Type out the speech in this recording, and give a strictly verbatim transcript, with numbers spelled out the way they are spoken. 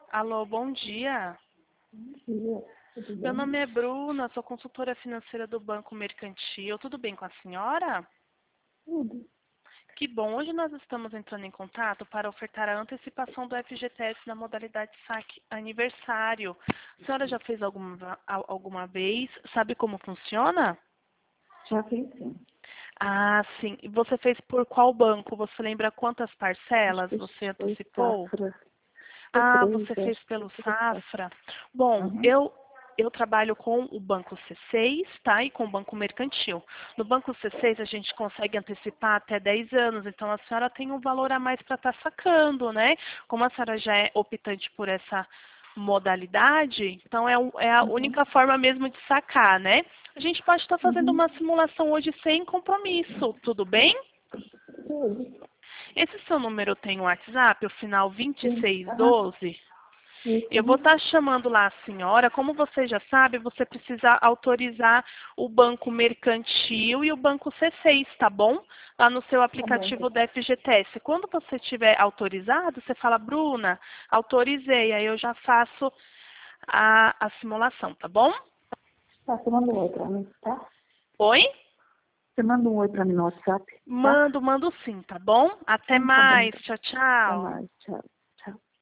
Alô, bom dia. Bom dia, tudo Meu bem? nome é Bruna, sou consultora financeira do Banco Mercantil. Tudo bem com a senhora? Tudo. Que bom, hoje nós estamos entrando em contato para ofertar a antecipação do F G T S na modalidade saque aniversário. A senhora já fez alguma, al- alguma vez? Sabe como funciona? Já fiz sim. Ah, sim. E você fez por qual banco? Você lembra quantas Acho parcelas que você foi antecipou? safra. Foi Ah, três, você fez acho que foi pelo tudo safra. Safra. Bom, Uhum. eu eu trabalho com o Banco C seis, tá? E com o Banco Mercantil. No Banco C seis a gente consegue antecipar até dez anos, então a senhora tem um valor a mais para estar sacando, né? Como a senhora já é optante por essa modalidade, então é, o- é a Uhum. única forma mesmo de sacar, né? A gente pode estar fazendo Uhum. uma simulação hoje sem compromisso, tudo bem? Tudo. Esse seu número tem um WhatsApp, o final Sim. Aham. vinte e seis doze? Isso. Eu vou Uhum. estar chamando lá a senhora. Como você já sabe, você precisa autorizar o banco mercantil e o banco C seis, tá bom? Lá no seu Tá bom. aplicativo da F G T S. Quando você tiver autorizado, você fala, Bruna, autorizei. Aí eu já faço a, a simulação, tá bom? Tá, você manda um oi pra mim, tá? Oi? Você manda um oi pra mim no WhatsApp, tá? Mando, mando sim, tá bom? Até Então tá bom, mais. então. Tchau, Até tchau. mais. Tchau.